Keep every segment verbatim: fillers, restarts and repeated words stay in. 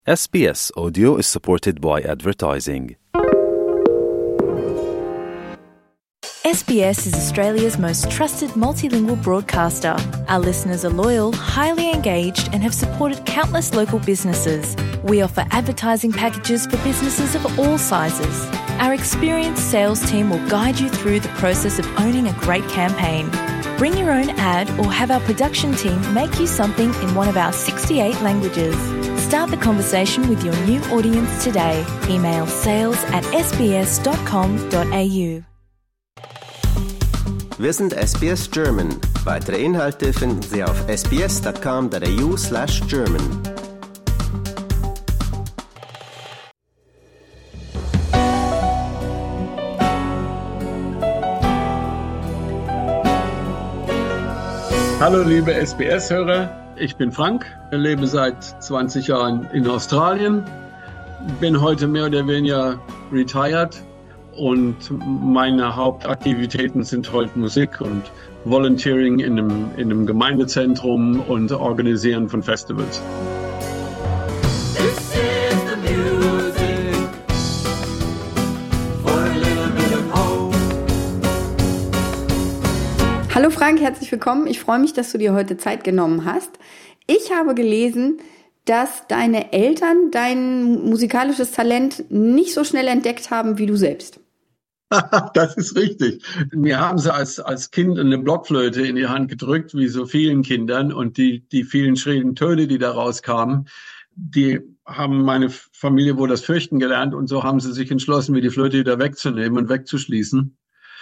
S B S Audio is supported by advertising. S B S is Australia's most trusted multilingual broadcaster. Our listeners are loyal, highly engaged, and have supported countless local businesses. We offer advertising packages for businesses of all sizes. Our experienced sales team will guide you through the process of owning a great campaign. Bring your own ad or have our production team make you something in one of our sixty-eight languages. Start the conversation with your new audience today. Email sales at s b s dot com dot a u. Wir sind S B S German. Weitere Inhalte finden Sie auf s b s dot com dot a u slash German. Hallo liebe S B S-Hörer, ich bin Frank, lebe seit zwanzig Jahren in Australien, bin heute mehr oder weniger retired und meine Hauptaktivitäten sind heute Musik und Volunteering in einem, in einem Gemeindezentrum und Organisieren von Festivals. Hallo Frank, herzlich willkommen. Ich freue mich, dass du dir heute Zeit genommen hast. Ich habe gelesen, dass deine Eltern dein musikalisches Talent nicht so schnell entdeckt haben wie du selbst. Das ist richtig. Mir haben sie als, als Kind eine Blockflöte in die Hand gedrückt, wie so vielen Kindern. Und die, die vielen schrillen Töne, die da rauskamen, die haben meine Familie wohl das Fürchten gelernt. Und so haben sie sich entschlossen, mir die Flöte wieder wegzunehmen und wegzuschließen.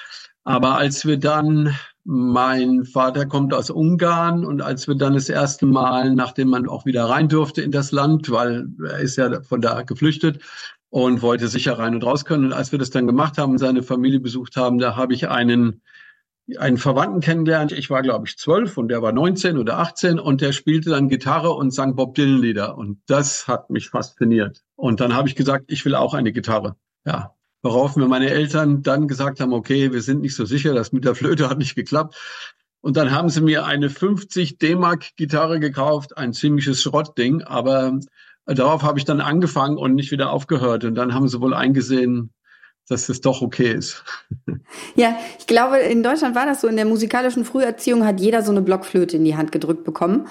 Aber als wir dann, mein Vater kommt aus Ungarn, und als wir dann das erste Mal, nachdem man auch wieder rein durfte in das Land, weil er ist ja von da geflüchtet und wollte sicher rein und raus können. Und als wir das dann gemacht haben und seine Familie besucht haben, da habe ich einen, einen Verwandten kennengelernt. Ich war, glaube ich, zwölf und der war neunzehn oder achtzehn und der spielte dann Gitarre und sang Bob Dylan-Lieder. Und das hat mich fasziniert. Und dann habe ich gesagt, ich will auch eine Gitarre. Ja. Worauf mir meine Eltern dann gesagt haben, okay, wir sind nicht so sicher, das mit der Flöte hat nicht geklappt. Und dann haben sie mir eine fünfzig D-Mark Gitarre gekauft, ein ziemliches Schrottding, aber darauf habe ich dann angefangen und nicht wieder aufgehört. Und dann haben sie wohl eingesehen, dass es doch okay ist. Ja, ich glaube, in Deutschland war das so, in der musikalischen Früherziehung hat jeder so eine Blockflöte in die Hand gedrückt bekommen,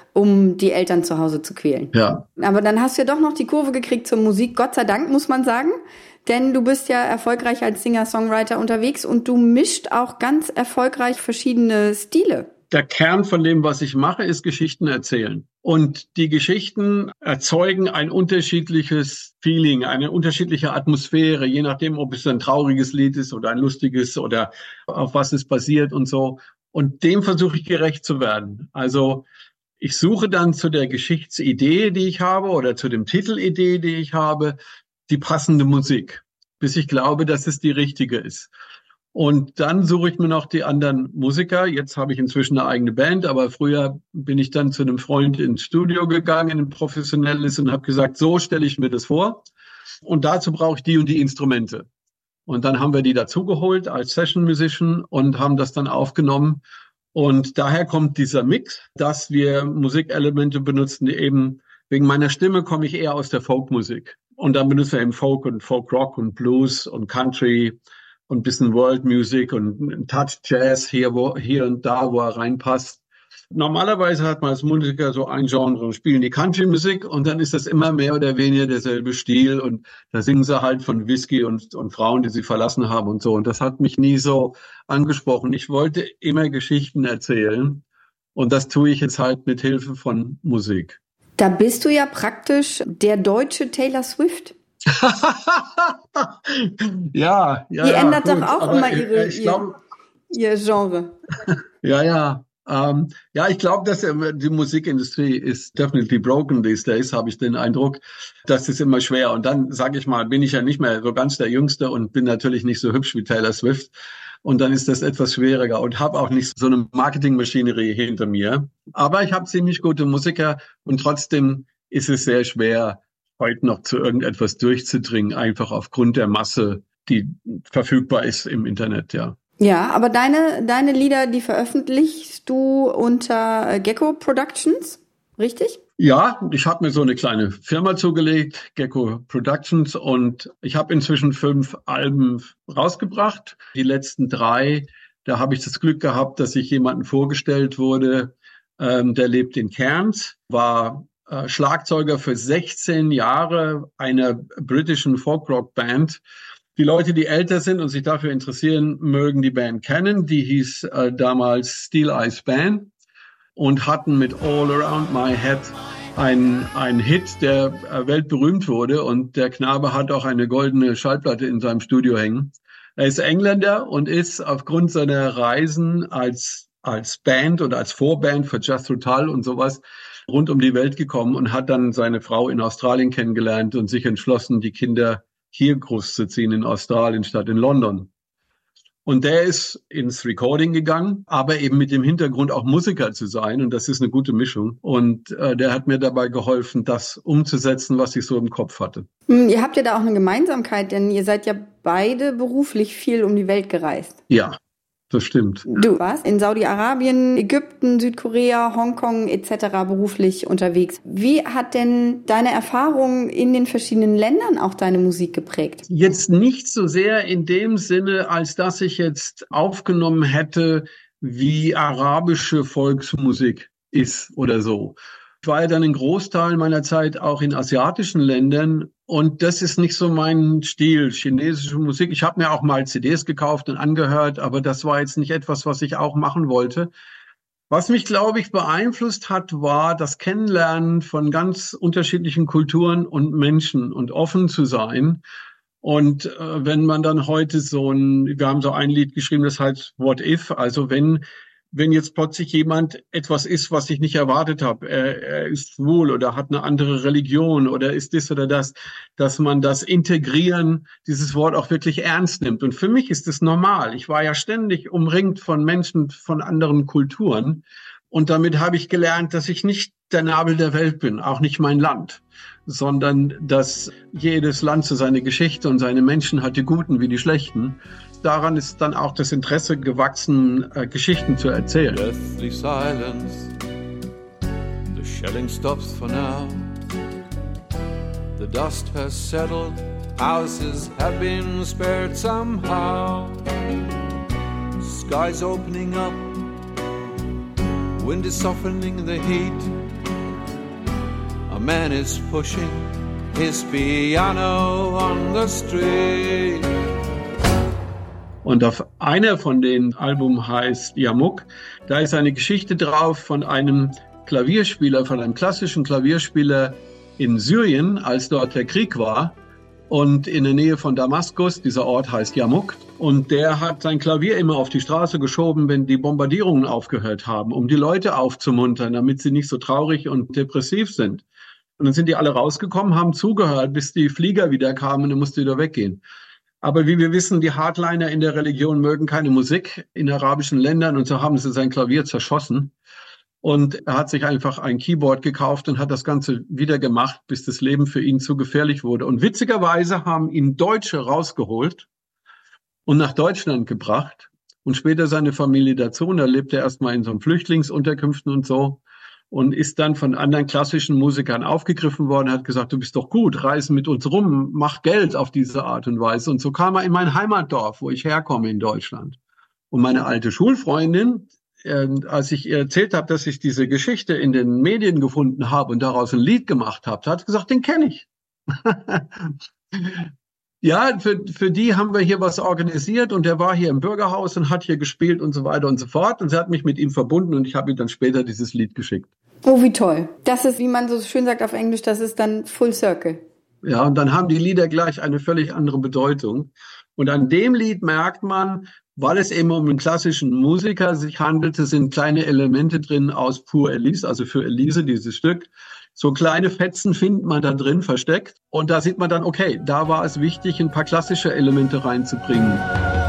um die Eltern zu Hause zu quälen. Ja. Aber dann hast du ja doch noch die Kurve gekriegt zur Musik, Gott sei Dank, muss man sagen. Denn du bist ja erfolgreich als Singer-Songwriter unterwegs und du mischt auch ganz erfolgreich verschiedene Stile. Der Kern von dem, was ich mache, ist Geschichten erzählen. Und die Geschichten erzeugen ein unterschiedliches Feeling, eine unterschiedliche Atmosphäre, je nachdem, ob es ein trauriges Lied ist oder ein lustiges oder auf was es basiert und so. Und dem versuche ich gerecht zu werden. Also ich suche dann zu der Geschichtsidee, die ich habe, oder zu dem Titelidee, die ich habe, die passende Musik, bis ich glaube, dass es die richtige ist. Und dann suche ich mir noch die anderen Musiker. Jetzt habe ich inzwischen eine eigene Band, aber früher bin ich dann zu einem Freund ins Studio gegangen, ein professionelles, und habe gesagt, so stelle ich mir das vor. Und dazu brauche ich die und die Instrumente. Und dann haben wir die dazugeholt als Session Musician und haben das dann aufgenommen. Und daher kommt dieser Mix, dass wir Musikelemente benutzen, die eben, wegen meiner Stimme komme ich eher aus der Folkmusik. Und dann benutzen wir eben Folk und Folk-Rock und Blues und Country und ein bisschen World Music und ein Touch Jazz hier, wo, hier und da, wo er reinpasst. Normalerweise hat man als Musiker so ein Genre und spielen die Country-Musik und dann ist das immer mehr oder weniger derselbe Stil und da singen sie halt von Whisky und, und Frauen, die sie verlassen haben und so. Und das hat mich nie so angesprochen. Ich wollte immer Geschichten erzählen und das tue ich jetzt halt mit Hilfe von Musik. Da bist du ja praktisch der deutsche Taylor Swift. ja, ja. Die ja, ändert gut, doch auch immer ihre, ich glaub, ihr, ihr Genre. ja, ja. Ähm, ja, ich glaube, dass äh, die Musikindustrie ist definitely broken these days, habe ich den Eindruck. Das ist immer schwer. Und dann, sage ich mal, bin ich ja nicht mehr so ganz der Jüngste und bin natürlich nicht so hübsch wie Taylor Swift. Und dann ist das etwas schwieriger und habe auch nicht so eine Marketingmaschinerie hinter mir. Aber ich habe ziemlich gute Musiker und trotzdem ist es sehr schwer, heute noch zu irgendetwas durchzudringen, einfach aufgrund der Masse, die verfügbar ist im Internet, ja. Ja, aber deine, deine Lieder, die veröffentlichst du unter Gecko Productions, richtig? Ja, ich habe mir so eine kleine Firma zugelegt, Gecko Productions, und ich habe inzwischen fünf Alben rausgebracht. Die letzten drei, da habe ich das Glück gehabt, dass ich jemanden vorgestellt wurde, ähm, der lebt in Cairns, war äh, Schlagzeuger für sechzehn Jahre einer britischen Folk-Rock-Band. Die Leute, die älter sind und sich dafür interessieren, mögen die Band kennen. Die hieß äh, damals Steel Eyes Band und hatten mit All Around My Head einen, einen Hit, der äh, weltberühmt wurde. Und der Knabe hat auch eine goldene Schallplatte in seinem Studio hängen. Er ist Engländer und ist aufgrund seiner Reisen als, als Band oder als Vorband für Jethro Tull und sowas rund um die Welt gekommen und hat dann seine Frau in Australien kennengelernt und sich entschlossen, die Kinder hier großzuziehen in Australien statt in London. Und der ist ins Recording gegangen, aber eben mit dem Hintergrund auch Musiker zu sein. Und das ist eine gute Mischung. Und äh, der hat mir dabei geholfen, das umzusetzen, was ich so im Kopf hatte. Ihr habt ja da auch eine Gemeinsamkeit, denn ihr seid ja beide beruflich viel um die Welt gereist. Ja, das stimmt. Du warst in Saudi-Arabien, Ägypten, Südkorea, Hongkong et cetera beruflich unterwegs. Wie hat denn deine Erfahrung in den verschiedenen Ländern auch deine Musik geprägt? Jetzt nicht so sehr in dem Sinne, als dass ich jetzt aufgenommen hätte, wie arabische Volksmusik ist oder so. Ich war ja dann einen Großteil meiner Zeit auch in asiatischen Ländern und das ist nicht so mein Stil, chinesische Musik. Ich habe mir auch mal C Ds gekauft und angehört, aber das war jetzt nicht etwas, was ich auch machen wollte. Was mich, glaube ich, beeinflusst hat, war das Kennenlernen von ganz unterschiedlichen Kulturen und Menschen und offen zu sein. Und äh, wenn man dann heute so ein, wir haben so ein Lied geschrieben, das heißt What If, also wenn Wenn jetzt plötzlich jemand etwas ist, was ich nicht erwartet habe, er, er ist schwul oder hat eine andere Religion oder ist das oder das, dass man das Integrieren, dieses Wort auch wirklich ernst nimmt. Und für mich ist das normal. Ich war ja ständig umringt von Menschen von anderen Kulturen. Und damit habe ich gelernt, dass ich nicht der Nabel der Welt bin, auch nicht mein Land, sondern dass jedes Land so seine Geschichte und seine Menschen hat, die Guten wie die Schlechten. Daran ist dann auch das Interesse gewachsen, äh, Geschichten zu erzählen. Deathly silence. The shelling stops for now. The dust has settled. Houses have been spared somehow. Skies opening up. Wind is softening the heat. A man is pushing his piano on the street. Und auf einer von den Alben heißt Yamuk. Da ist eine Geschichte drauf von einem Klavierspieler, von einem klassischen Klavierspieler in Syrien, als dort der Krieg war. Und in der Nähe von Damaskus, dieser Ort heißt Yamuk. Und der hat sein Klavier immer auf die Straße geschoben, wenn die Bombardierungen aufgehört haben, um die Leute aufzumuntern, damit sie nicht so traurig und depressiv sind. Und dann sind die alle rausgekommen, haben zugehört, bis die Flieger wieder kamen und er musste wieder weggehen. Aber wie wir wissen, die Hardliner in der Religion mögen keine Musik in arabischen Ländern und so haben sie sein Klavier zerschossen. Und er hat sich einfach ein Keyboard gekauft und hat das Ganze wieder gemacht, bis das Leben für ihn zu gefährlich wurde. Und witzigerweise haben ihn Deutsche rausgeholt und nach Deutschland gebracht und später seine Familie dazu. Und da lebt er erstmal in so einem Flüchtlingsunterkünften und so. Und ist dann von anderen klassischen Musikern aufgegriffen worden, hat gesagt, du bist doch gut, reise mit uns rum, mach Geld auf diese Art und Weise. Und so kam er in mein Heimatdorf, wo ich herkomme in Deutschland. Und meine alte Schulfreundin, äh, als ich ihr erzählt habe, dass ich diese Geschichte in den Medien gefunden habe und daraus ein Lied gemacht habe, hat gesagt, den kenne ich. Ja, für, für die haben wir hier was organisiert und der war hier im Bürgerhaus und hat hier gespielt und so weiter und so fort. Und sie hat mich mit ihm verbunden und ich habe ihm dann später dieses Lied geschickt. Oh, wie toll. Das ist, wie man so schön sagt auf Englisch, das ist dann Full Circle. Ja, und dann haben die Lieder gleich eine völlig andere Bedeutung. Und an dem Lied merkt man, weil es eben um einen klassischen Musiker sich handelte, sind kleine Elemente drin aus Pour Elise, also für Elise dieses Stück. So kleine Fetzen findet man da drin versteckt. Und da sieht man dann, okay, da war es wichtig, ein paar klassische Elemente reinzubringen.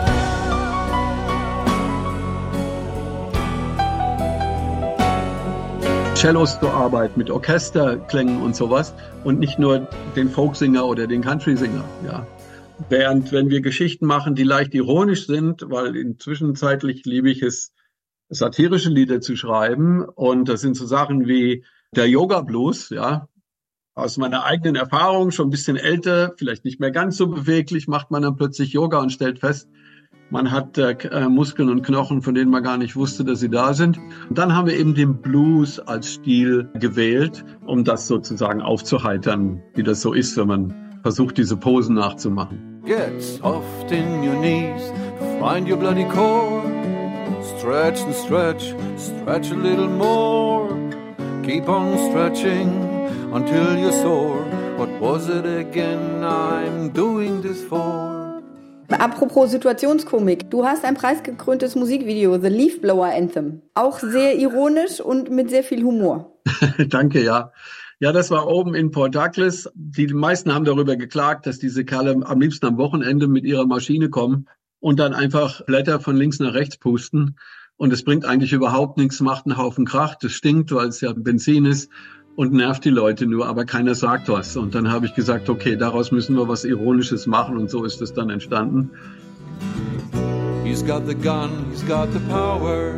Cellos zu arbeiten, mit Orchesterklängen und sowas. Und nicht nur den Folksinger oder den Countrysinger, ja. Während, wenn wir Geschichten machen, die leicht ironisch sind, weil inzwischenzeitlich liebe ich es, satirische Lieder zu schreiben. Und das sind so Sachen wie Der Yoga Blues, ja, aus meiner eigenen Erfahrung, schon ein bisschen älter, vielleicht nicht mehr ganz so beweglich, macht man dann plötzlich Yoga und stellt fest, man hat äh, Muskeln und Knochen, von denen man gar nicht wusste, dass sie da sind. Und dann haben wir eben den Blues als Stil gewählt, um das sozusagen aufzuheitern, wie das so ist, wenn man versucht, diese Posen nachzumachen. Get soft in your knees, find your bloody core. Stretch and stretch, stretch a little more. Keep on stretching until you're sore. What was it again I'm doing this for? Apropos Situationskomik, du hast ein preisgekröntes Musikvideo, The Leaf Blower Anthem. Auch sehr ironisch und mit sehr viel Humor. Danke, ja. Ja, das war oben in Port Douglas. Die meisten haben darüber geklagt, dass diese Kerle am liebsten am Wochenende mit ihrer Maschine kommen und dann einfach Blätter von links nach rechts pusten. Und es bringt eigentlich überhaupt nichts, macht einen Haufen Krach, das stinkt, weil es ja Benzin ist und nervt die Leute nur, aber keiner sagt was. Und dann habe ich gesagt, okay, daraus müssen wir was Ironisches machen und so ist es dann entstanden. He's got the gun, he's got the power.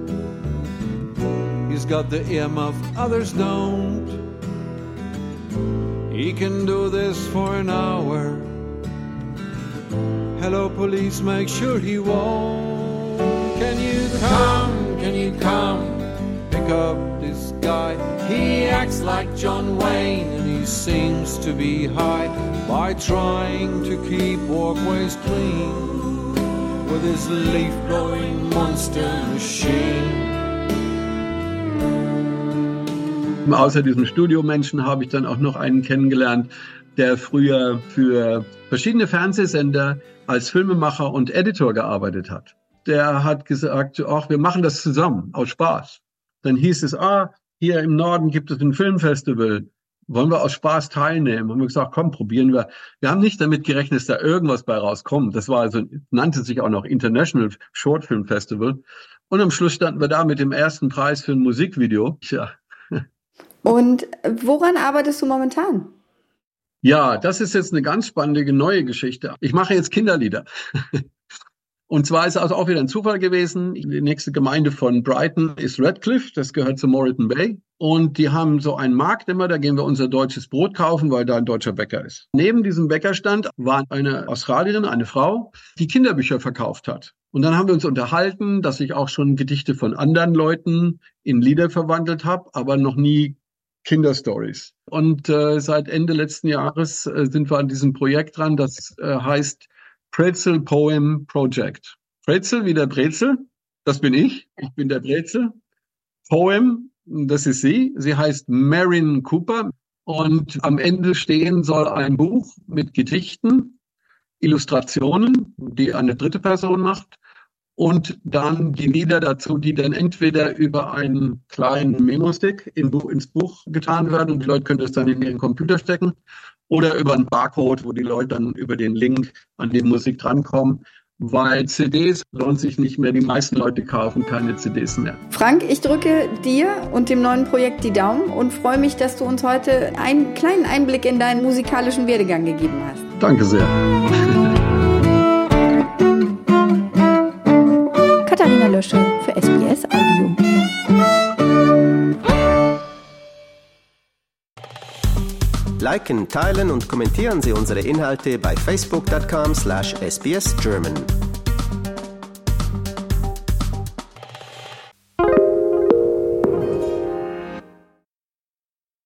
He's got the earmuff, others don't. He can do this for an hour. Hello, police, make sure he won't. Can you come, can you come, pick up this guy? He acts like John Wayne and he seems to be high by trying to keep walkways clean with his leaf-blowing monster machine. Außer diesem Studiomenschen habe ich dann auch noch einen kennengelernt, der früher für verschiedene Fernsehsender als Filmemacher und Editor gearbeitet hat. Der hat gesagt, ach, wir machen das zusammen, aus Spaß. Dann hieß es, ah, hier im Norden gibt es ein Filmfestival. Wollen wir aus Spaß teilnehmen? Haben wir gesagt, komm, probieren wir. Wir haben nicht damit gerechnet, dass da irgendwas bei rauskommt. Das war also, nannte sich auch noch International Short Film Festival. Und am Schluss standen wir da mit dem ersten Preis für ein Musikvideo. Tja. Und woran arbeitest du momentan? Ja, das ist jetzt eine ganz spannende neue Geschichte. Ich mache jetzt Kinderlieder. Und zwar ist es also auch wieder ein Zufall gewesen. Die nächste Gemeinde von Brighton ist Redcliffe, das gehört zu Moreton Bay. Und die haben so einen Markt immer, da gehen wir unser deutsches Brot kaufen, weil da ein deutscher Bäcker ist. Neben diesem Bäckerstand war eine Australierin, eine Frau, die Kinderbücher verkauft hat. Und dann haben wir uns unterhalten, dass ich auch schon Gedichte von anderen Leuten in Lieder verwandelt habe, aber noch nie Kinderstories. Und äh, seit Ende letzten Jahres äh, sind wir an diesem Projekt dran, das äh, heißt Pretzel Poem Project. Pretzel wie der Brezel, das bin ich, ich bin der Brezel. Poem, das ist sie, sie heißt Marin Cooper und am Ende stehen soll ein Buch mit Gedichten, Illustrationen, die eine dritte Person macht und dann die Lieder dazu, die dann entweder über einen kleinen Memo-Stick in Buch, ins Buch getan werden und die Leute können das dann in ihren Computer stecken oder über einen Barcode, wo die Leute dann über den Link an die Musik drankommen. Weil C Ds lohnt sich nicht mehr. Die meisten Leute kaufen keine C Ds mehr. Frank, ich drücke dir und dem neuen Projekt die Daumen und freue mich, dass du uns heute einen kleinen Einblick in deinen musikalischen Werdegang gegeben hast. Danke sehr. Katharina Lösche für S B S Audio. Liken, teilen und kommentieren Sie unsere Inhalte bei facebook dot com slash S B S German.